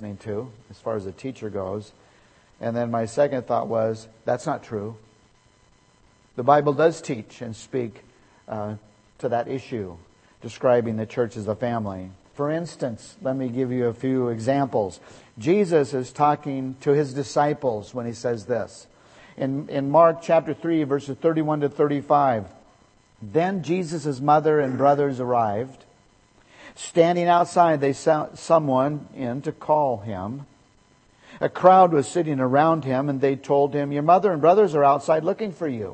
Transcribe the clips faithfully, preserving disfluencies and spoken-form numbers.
listening to, as far as a teacher goes. And then my second thought was, that's not true. The Bible does teach and speak uh, to that issue, describing the church as a family. For instance, let me give you a few examples. Jesus is talking to His disciples when He says this. In, in Mark chapter three, verses thirty-one to thirty-five, then Jesus' mother and brothers arrived. Standing outside, they sent someone in to call Him. A crowd was sitting around Him, and they told Him, your mother and brothers are outside looking for you.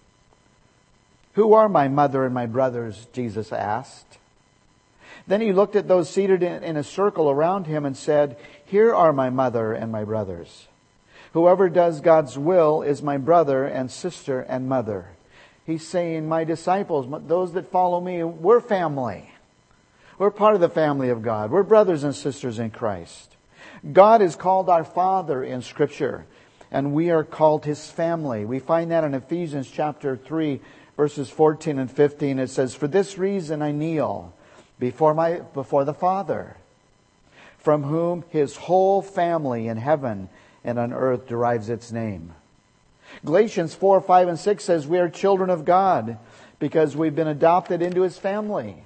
Who are my mother and my brothers? Jesus asked. Then He looked at those seated in, in a circle around Him and said, here are my mother and my brothers. Whoever does God's will is my brother and sister and mother. He's saying, my disciples, those that follow me, we're family. We're part of the family of God. We're brothers and sisters in Christ. God is called our Father in Scripture, and we are called His family. We find that in Ephesians chapter three, verses fourteen and fifteen. It says, for this reason I kneel before my before the Father, from whom His whole family in heaven and on earth derives its name. Galatians four, five, and six says we are children of God because we've been adopted into His family.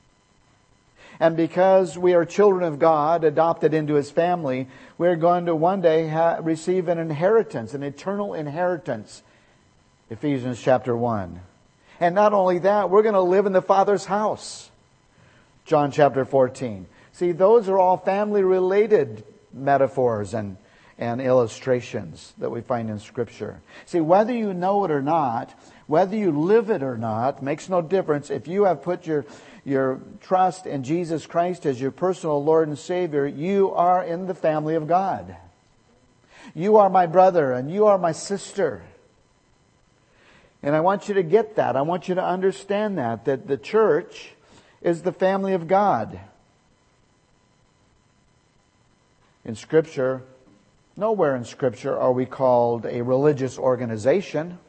And because we are children of God, adopted into His family, we're going to one day ha- receive an inheritance, an eternal inheritance. Ephesians chapter one. And not only that, we're going to live in the Father's house. John chapter fourteen. See, those are all family-related metaphors and, and illustrations that we find in Scripture. See, whether you know it or not, whether you live it or not, makes no difference. If you have put your your trust in Jesus Christ as your personal Lord and Savior, you are in the family of God. You are my brother and you are my sister. And I want you to get that. I want you to understand that, that the church is the family of God. In Scripture, nowhere in Scripture are we called a religious organization.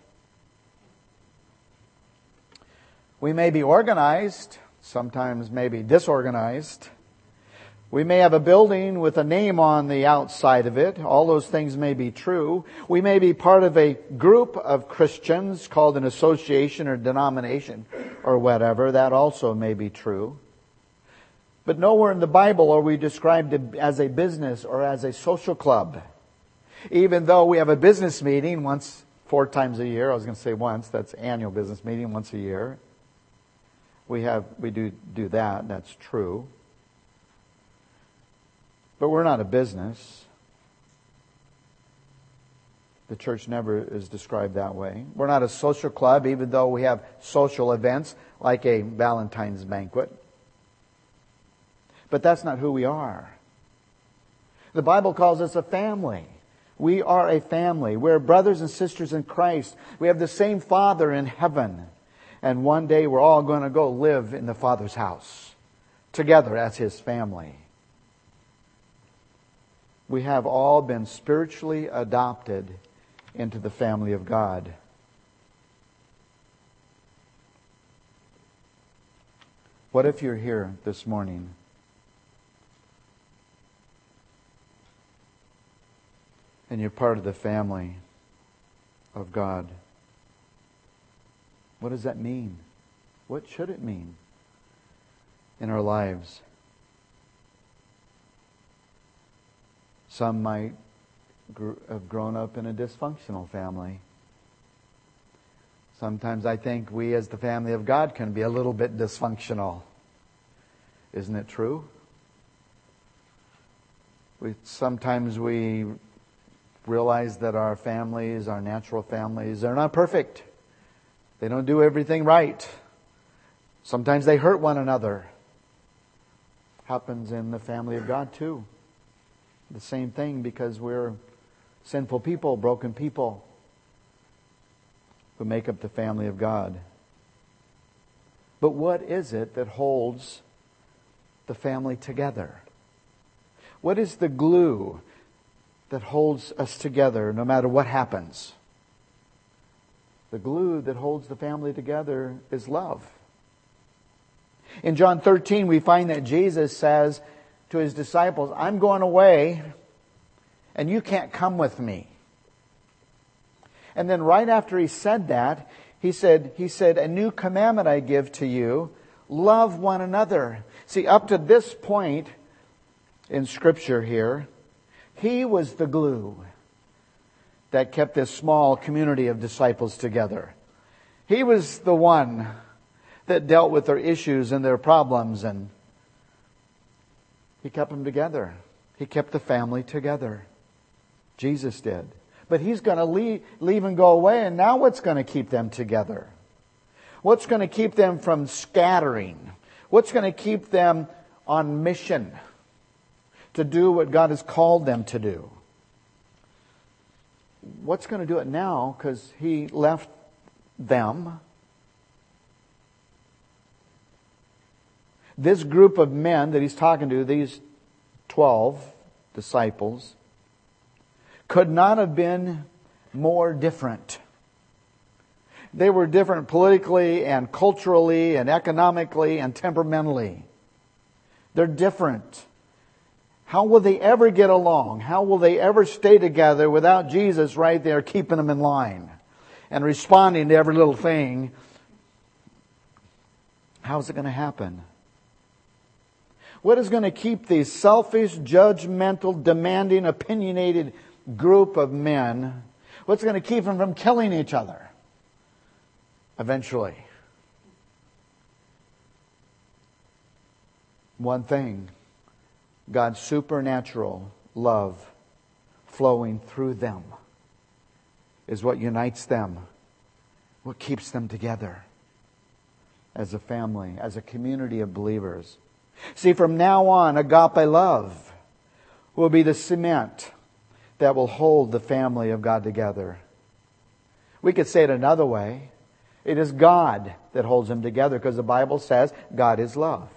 We may be organized, sometimes maybe disorganized. We may have a building with a name on the outside of it. All those things may be true. We may be part of a group of Christians called an association or denomination or whatever. That also may be true. But nowhere in the Bible are we described as a business or as a social club. Even though we have a business meeting once, four times a year. I was going to say once. That's annual business meeting once a year. We have, we do do that. That's true. But we're not a business. The church never is described that way. We're not a social club, even though we have social events like a Valentine's banquet. But that's not who we are. The Bible calls us a family. We are a family. We're brothers and sisters in Christ. We have the same Father in heaven. And one day we're all going to go live in the Father's house together as His family. We have all been spiritually adopted into the family of God. What if you're here this morning and you're part of the family of God? What does that mean? What should it mean in our lives? Some might gr- have grown up in a dysfunctional family. Sometimes I think we as the family of God can be a little bit dysfunctional. Isn't it true? We, sometimes we realize that our families, our natural families, they're not perfect. They don't do everything right. Sometimes they hurt one another. Happens in the family of God too. The same thing, because we're sinful people, broken people who make up the family of God. But what is it that holds the family together? What is the glue that holds us together no matter what happens? The glue that holds the family together is love. In John thirteen, we find that Jesus says to His disciples, I'm going away and you can't come with me. And then right after He said that, He said, He said, a new commandment I give to you, love one another. See, up to this point in Scripture here, He was the glue that kept this small community of disciples together. He was the one that dealt with their issues and their problems, and He kept them together. He kept the family together. Jesus did. But He's going to leave, leave and go away, and now what's going to keep them together? What's going to keep them from scattering? What's going to keep them on mission to do what God has called them to do? What's going to do it now? Because He left them. This group of men that He's talking to, these twelve disciples, could not have been more different. They were different politically and culturally and economically and temperamentally. They're different. How will they ever get along? How will they ever stay together without Jesus right there keeping them in line and responding to every little thing? How's it going to happen? What is going to keep these selfish, judgmental, demanding, opinionated group of men, what's going to keep them from killing each other eventually? One thing: God's supernatural love flowing through them is what unites them, what keeps them together as a family, as a community of believers. See, from now on, agape love will be the cement that will hold the family of God together. We could say it another way. It is God that holds them together, because the Bible says God is love.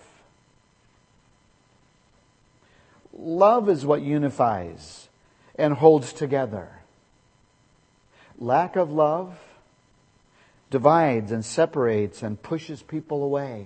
Love is what unifies and holds together. Lack of love divides and separates and pushes people away.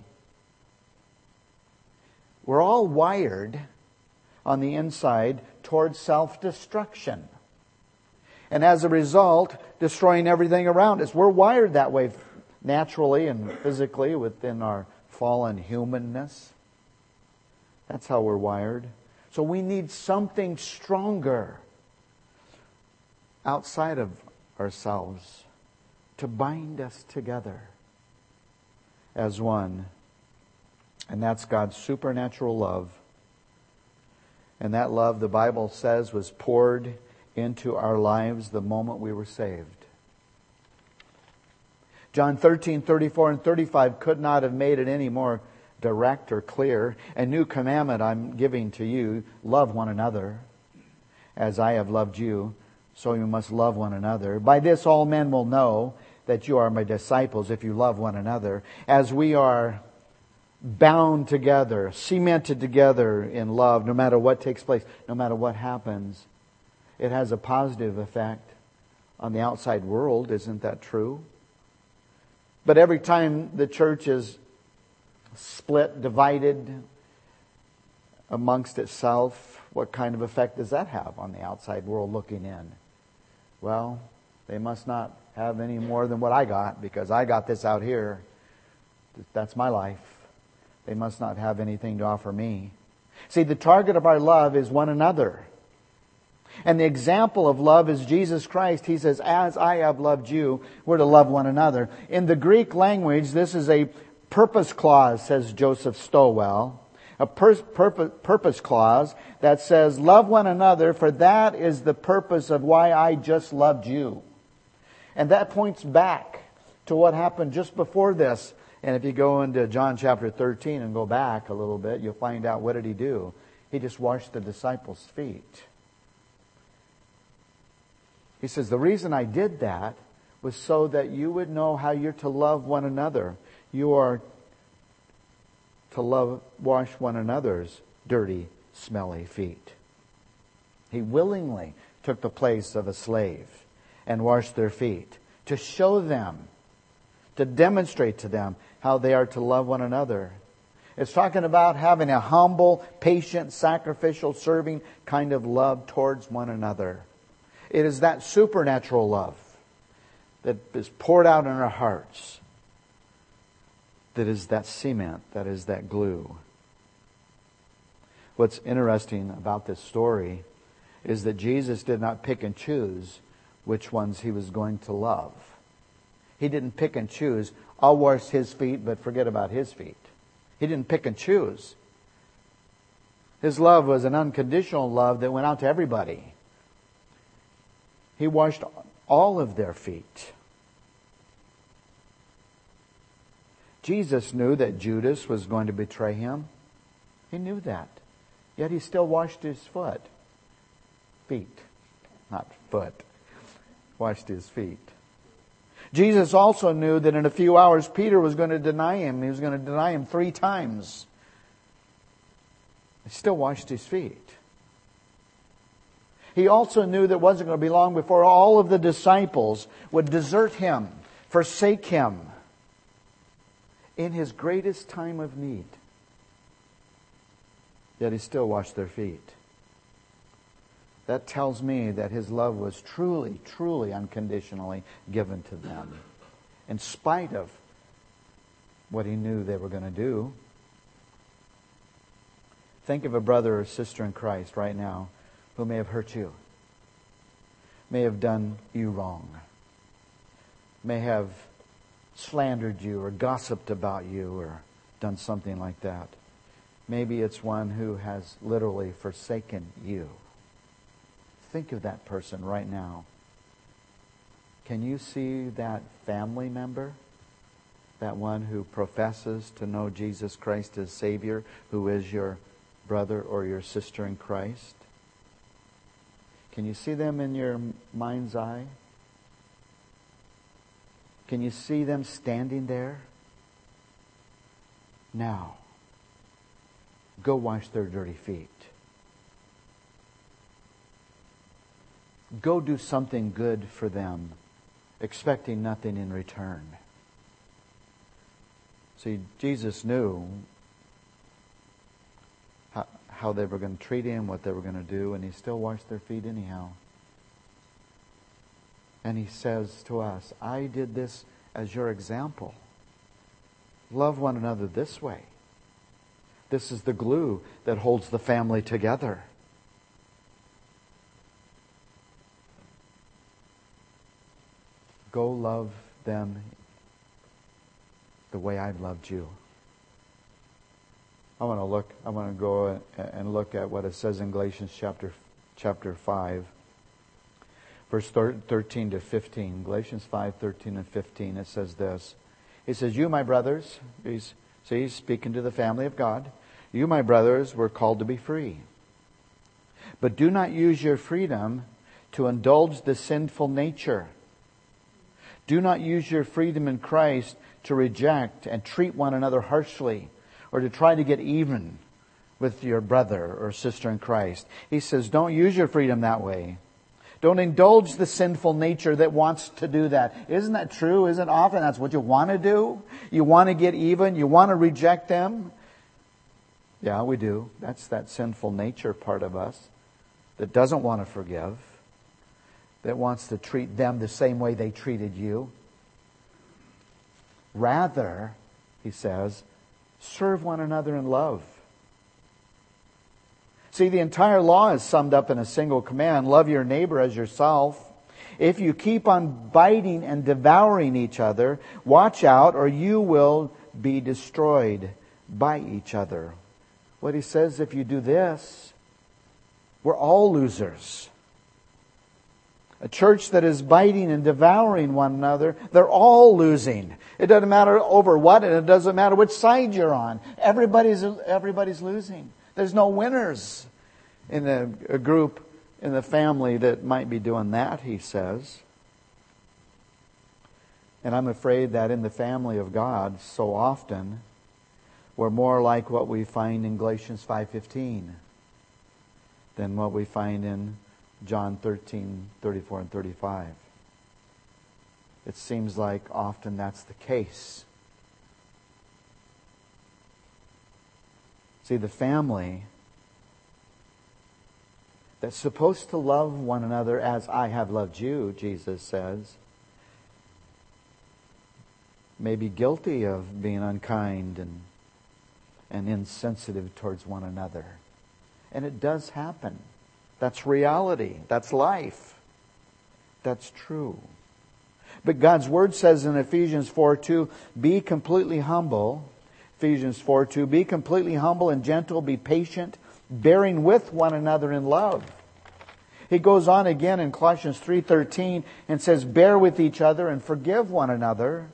We're all wired on the inside towards self-destruction. And as a result, destroying everything around us. We're wired that way naturally and physically within our fallen humanness. That's how we're wired. So we need something stronger outside of ourselves to bind us together as one. And that's God's supernatural love. And that love, the Bible says, was poured into our lives the moment we were saved. John thirteen, thirty-four and thirty-five could not have made it any more direct or clear. A new commandment I'm giving to you: love one another. As I have loved you, so you must love one another. By this all men will know that you are my disciples, if you love one another. As we are bound together, cemented together in love, no matter what takes place, no matter what happens, it has a positive effect on the outside world. Isn't that true? But every time the church is split, divided amongst itself, what kind of effect does that have on the outside world looking in? Well, they must not have any more than what I got, because I got this out here. That's my life. They must not have anything to offer me. See, the target of our love is one another. And the example of love is Jesus Christ. He says, as I have loved you, we're to love one another. In the Greek language, this is a purpose clause, says Joseph Stowell. A pur- purpose, purpose clause that says, love one another, for that is the purpose of why I just loved you. And that points back to what happened just before this. And if you go into John chapter thirteen and go back a little bit, you'll find out, what did He do? He just washed the disciples' feet. He says, the reason I did that was so that you would know how you're to love one another. You are to love, wash one another's dirty, smelly feet. He willingly took the place of a slave and washed their feet to show them, to demonstrate to them how they are to love one another. It's talking about having a humble, patient, sacrificial, serving kind of love towards one another. It is that supernatural love that is poured out in our hearts that is that cement, that is that glue. What's interesting about this story is that Jesus did not pick and choose which ones He was going to love. He didn't pick and choose, I'll wash his feet, but forget about his feet. He didn't pick and choose. His love was an unconditional love that went out to everybody. He washed all of their feet. Jesus knew that Judas was going to betray Him. He knew that. Yet He still washed his foot. Feet. Not foot. Washed his feet. Jesus also knew that in a few hours Peter was going to deny Him. He was going to deny Him three times. He still washed his feet. He also knew that it wasn't going to be long before all of the disciples would desert Him, forsake Him in His greatest time of need. Yet He still washed their feet. That tells me that His love was truly, truly unconditionally given to them, in spite of what He knew they were going to do. Think of a brother or sister in Christ right now who may have hurt you, may have done you wrong, may have slandered you or gossiped about you or done something like that. Maybe it's one who has literally forsaken you. Think of that person right now. Can you see that family member? That one who professes to know Jesus Christ as Savior, who is your brother or your sister in Christ? Can you see them in your mind's eye? Can you see them standing there? Now, go wash their dirty feet. Go do something good for them, expecting nothing in return. See, Jesus knew how, how they were going to treat Him, what they were going to do, and He still washed their feet anyhow. And He says to us, I did this as your example. Love one another this way. This is the glue that holds the family together. Go love them the way I've loved you. I want to look. I want to go and look at what it says in Galatians chapter chapter five, verse thirteen to fifteen. Galatians five thirteen and fifteen. It says this. He says, "You, my brothers," he's see, he's speaking to the family of God. "You, my brothers, were called to be free, but do not use your freedom to indulge the sinful nature. Do not use your freedom in Christ to reject and treat one another harshly or to try to get even with your brother or sister in Christ." He says, don't use your freedom that way. Don't indulge the sinful nature that wants to do that. Isn't that true? Isn't often that's what you want to do? You want to get even. You want to reject them. Yeah, we do. That's that sinful nature part of us that doesn't want to forgive, that wants to treat them the same way they treated you. Rather, he says, serve one another in love. See, the entire law is summed up in a single command: love your neighbor as yourself. If you keep on biting and devouring each other, watch out or you will be destroyed by each other. What he says, if you do this, we're all losers. A church that is biting and devouring one another, they're all losing. It doesn't matter over what, and it doesn't matter which side you're on. Everybody's everybody's losing. There's no winners in a, a group in the family that might be doing that, he says. And I'm afraid that in the family of God, so often, we're more like what we find in Galatians five fifteen than what we find in John thirteen, thirty-four and thirty-five. It seems like often that's the case. See, the family that's supposed to love one another as I have loved you, Jesus says, may be guilty of being unkind and, and insensitive towards one another. And it does happen. That's reality. That's life. That's true. But God's Word says in Ephesians four two, be completely humble. Ephesians four two, be completely humble and gentle, be patient, bearing with one another in love. He goes on again in Colossians three thirteen and says, bear with each other and forgive one another.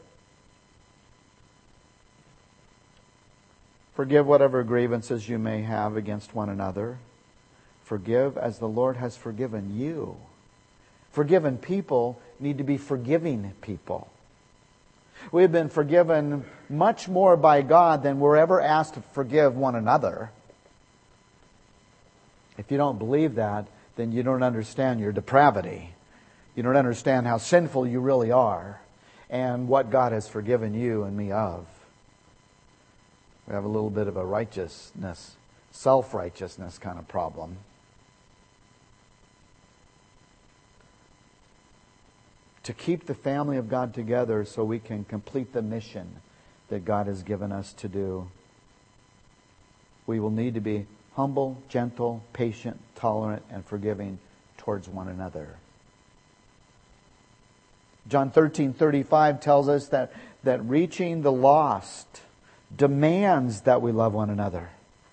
Forgive whatever grievances you may have against one another. Forgive as the Lord has forgiven you. Forgiven people need to be forgiving people. We've been forgiven much more by God than we're ever asked to forgive one another. If you don't believe that, then you don't understand your depravity. You don't understand how sinful you really are and what God has forgiven you and me of. We have a little bit of a righteousness, self-righteousness kind of problem. To keep the family of God together so we can complete the mission that God has given us to do, we will need to be humble, gentle, patient, tolerant, and forgiving towards one another. John thirteen thirty-five tells us that, that reaching the lost demands that we love one another.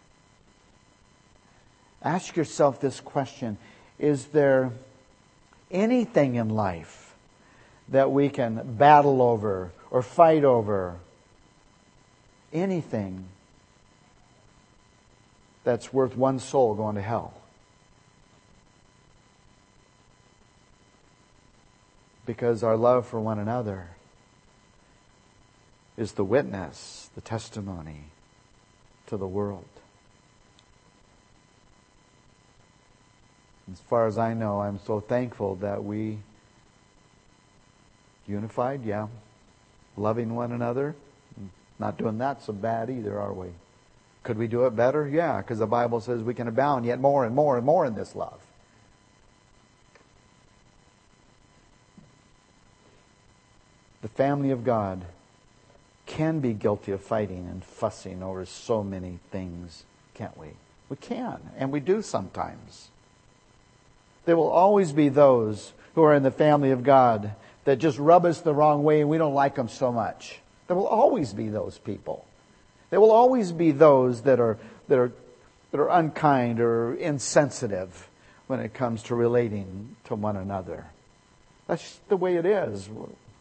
Ask yourself this question: is there anything in life that we can battle over or fight over? Anything that's worth one soul going to hell? Because our love for one another is the witness, the testimony to the world. As far as I know, I'm so thankful that we unified, yeah. Loving one another. Not doing that so bad either, are we? Could we do it better? Yeah, because the Bible says we can abound yet more and more and more in this love. The family of God can be guilty of fighting and fussing over so many things, can't we? We can, and we do sometimes. There will always be those who are in the family of God that just rub us the wrong way and we don't like them so much. There will always be those people. There will always be those that are that are that are unkind or insensitive when it comes to relating to one another. That's the way it is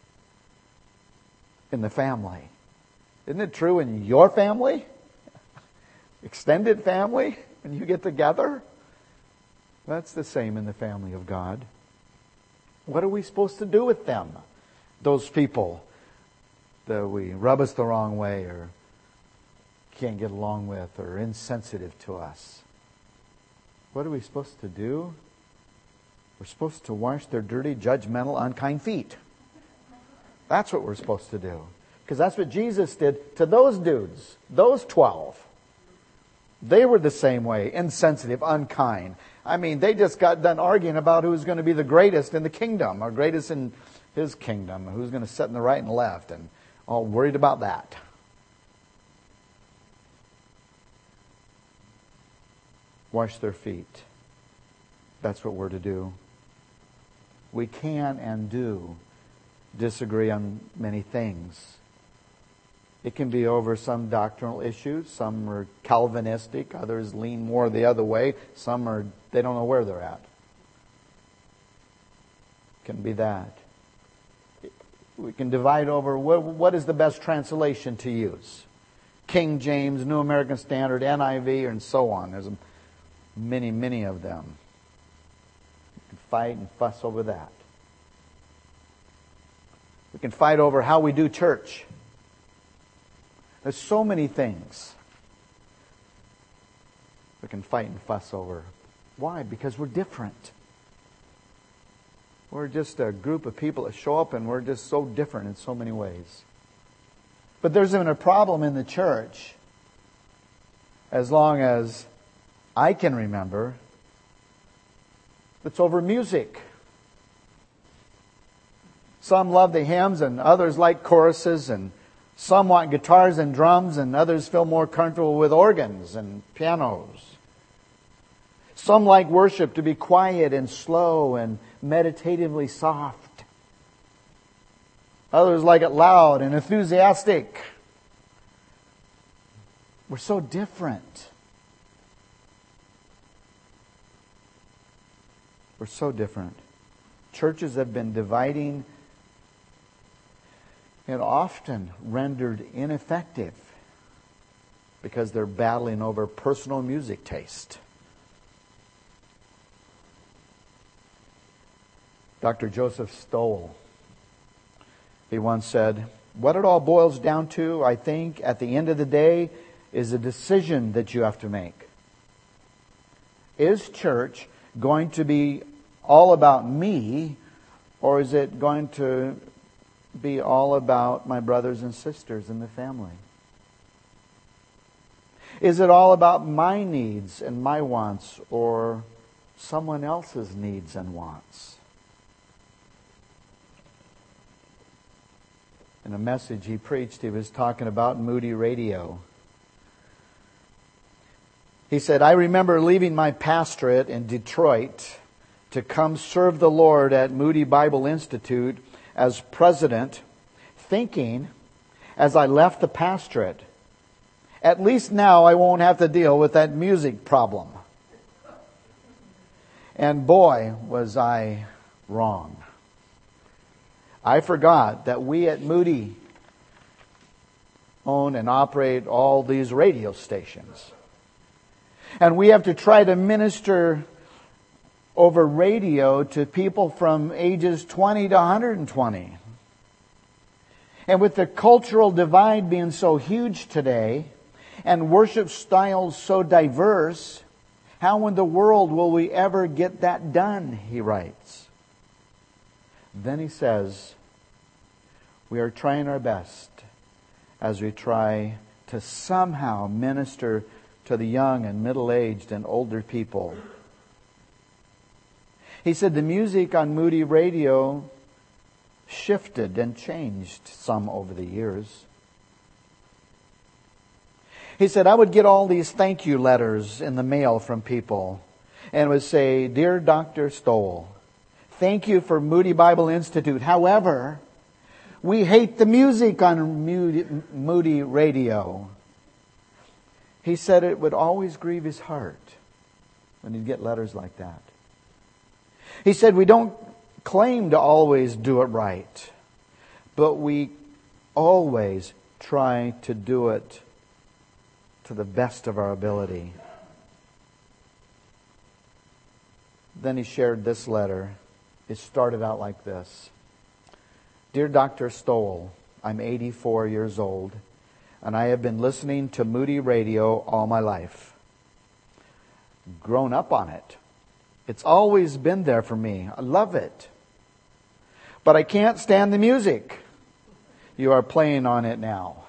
in the family. Isn't it true in your family? Extended family, when you get together? That's the same in the family of God. What are we supposed to do with them? Those people that we rub us the wrong way or can't get along with or insensitive to us. What are we supposed to do? We're supposed to wash their dirty, judgmental, unkind feet. That's what we're supposed to do. Because that's what Jesus did to those dudes, those twelve. They were the same way, insensitive, unkind. I mean, they just got done arguing about who's going to be the greatest in the kingdom, or greatest in His kingdom, who's going to sit in the right and left, and all worried about that. Wash their feet. That's what we're to do. We can and do disagree on many things. It can be over some doctrinal issues. Some are Calvinistic. Others lean more the other way. Some are, they don't know where they're at. It can be that. We can divide over what, what is the best translation to use. King James, New American Standard, N I V, and so on. There's many, many of them. We can fight and fuss over that. We can fight over how we do church. There's so many things we can fight and fuss over. Why? Because we're different. We're just a group of people that show up and we're just so different in so many ways. But there's even a problem in the church as long as I can remember, it's over music. Some love the hymns and others like choruses, and some want guitars and drums, and others feel more comfortable with organs and pianos. Some like worship to be quiet and slow and meditatively soft. Others like it loud and enthusiastic. We're so different. We're so different. Churches have been dividing and often rendered ineffective because they're battling over personal music taste. Doctor Joseph Stowell, he once said, "What it all boils down to, I think, at the end of the day, is a decision that you have to make. Is church going to be all about me, or is it going to be all about my brothers and sisters in the family? Is it all about my needs and my wants, or someone else's needs and wants?" In a message he preached, he was talking about Moody Radio. He said, "I remember leaving my pastorate in Detroit to come serve the Lord at Moody Bible Institute as president, thinking as I left the pastorate, at least now I won't have to deal with that music problem. And boy, was I wrong. I forgot that we at Moody own and operate all these radio stations. And we have to try to minister over radio to people from ages twenty to one hundred twenty. And with the cultural divide being so huge today, and worship styles so diverse, how in the world will we ever get that done?" he writes. Then he says, "We are trying our best as we try to somehow minister to the young and middle-aged and older people." He said the music on Moody Radio shifted and changed some over the years. He said, I would get all these thank you letters in the mail from people and would say, "Dear Doctor Stowell, thank you for Moody Bible Institute. However, we hate the music on Moody, Moody Radio." He said it would always grieve his heart when he'd get letters like that. He said, "We don't claim to always do it right, but we always try to do it to the best of our ability." Then he shared this letter. It started out like this. "Dear Doctor Stowell, I'm eighty-four years old, and I have been listening to Moody Radio all my life. Grown up on it. It's always been there for me. I love it. But I can't stand the music you are playing on it now."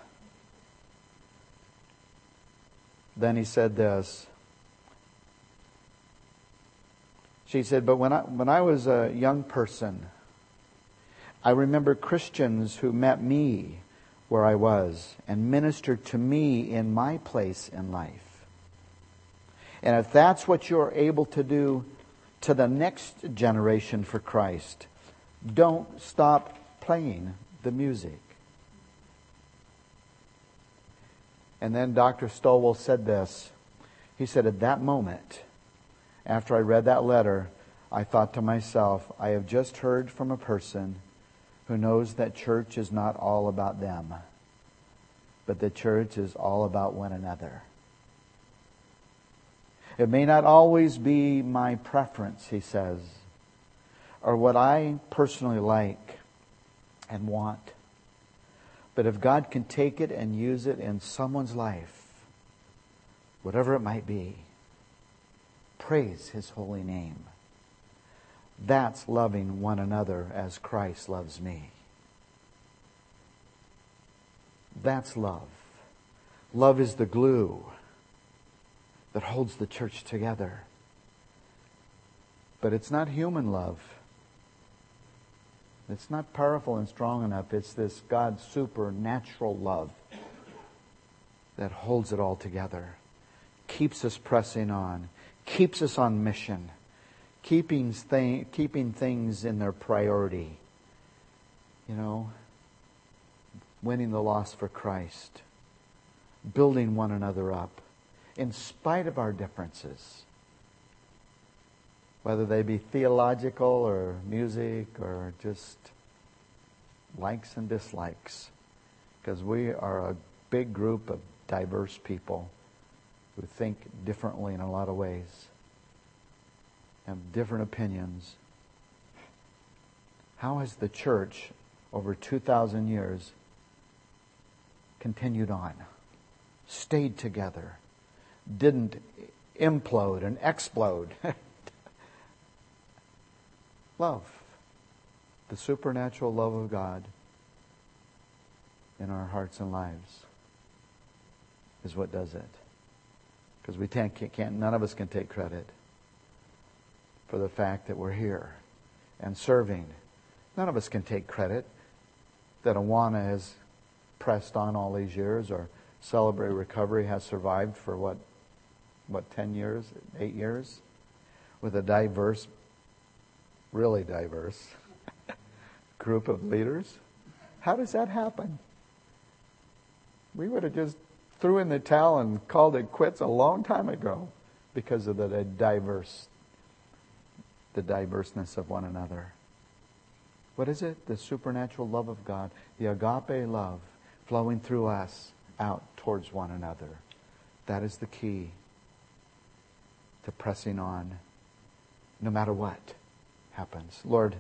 Then he said this. She said, "But when I, when I was a young person, I remember Christians who met me where I was and ministered to me in my place in life. And if that's what you're able to do to the next generation for Christ, don't stop playing the music." And then Doctor Stowell said this. He said, "At that moment, after I read that letter, I thought to myself, I have just heard from a person who knows that church is not all about them, but the church is all about one another. It may not always be my preference," he says, "or what I personally like and want. But if God can take it and use it in someone's life, whatever it might be, praise His holy name. That's loving one another as Christ loves me. That's love. Love is the glue that holds the church together. But it's not human love. It's not powerful and strong enough. It's this God's supernatural love that holds it all together, keeps us pressing on, keeps us on mission, keeping, th- keeping things in their priority. You know, winning the lost for Christ, building one another up, in spite of our differences, whether they be theological or music or just likes and dislikes, because we are a big group of diverse people who think differently in a lot of ways, have different opinions. How has the church over two thousand years continued on, stayed together, didn't implode and explode? Love. The supernatural love of God in our hearts and lives is what does it. Because we can't, can't, none of us can take credit for the fact that we're here and serving. None of us can take credit that Awana has pressed on all these years, or Celebrate Recovery has survived for what, what, ten years, eight years, with a diverse, really diverse group of leaders. How does that happen? We would have just threw in the towel and called it quits a long time ago because of the diverse, the diverseness of one another. What is it? The supernatural love of God, the agape love flowing through us out towards one another. That is the key to pressing on, no matter what happens. Lord,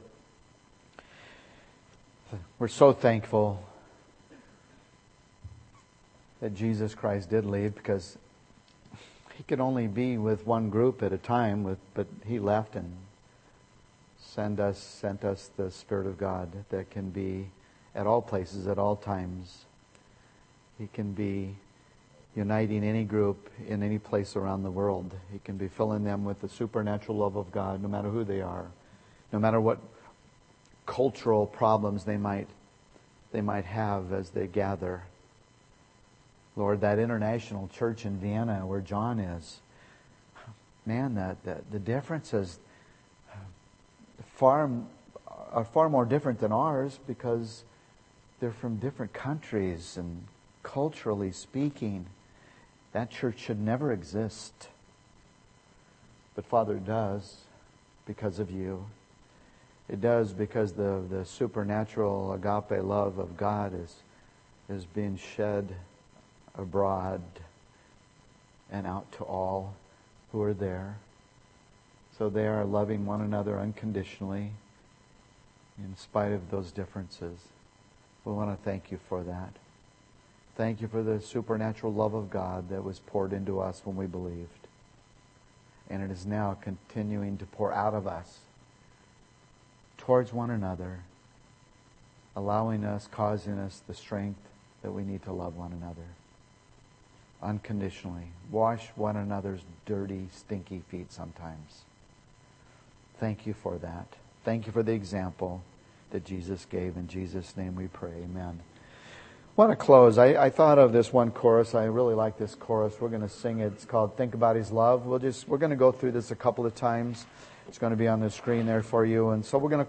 we're so thankful that Jesus Christ did leave, because He could only be with one group at a time, with, but He left and sent us, sent us the Spirit of God that can be at all places, at all times. He can be uniting any group in any place around the world. He can be filling them with the supernatural love of God, no matter who they are, no matter what cultural problems they might they might have as they gather. Lord, that international church in Vienna where John is, man, that, that the differences far are far more different than ours, because they're from different countries, and culturally speaking, that church should never exist. But Father, it does because of you. It does because the, the supernatural agape love of God is, is being shed abroad and out to all who are there. So they are loving one another unconditionally in spite of those differences. We want to thank you for that. Thank you for the supernatural love of God that was poured into us when we believed. And it is now continuing to pour out of us towards one another, allowing us, causing us the strength that we need to love one another unconditionally. Wash one another's dirty, stinky feet sometimes. Thank you for that. Thank you for the example that Jesus gave. In Jesus' name we pray. Amen. I want to close. I, I thought of this one chorus. I really like this chorus. We're going to sing it. It's called Think About His Love. We'll just, we're going to go through this a couple of times. It's going to be on the screen there for you. And so we're going to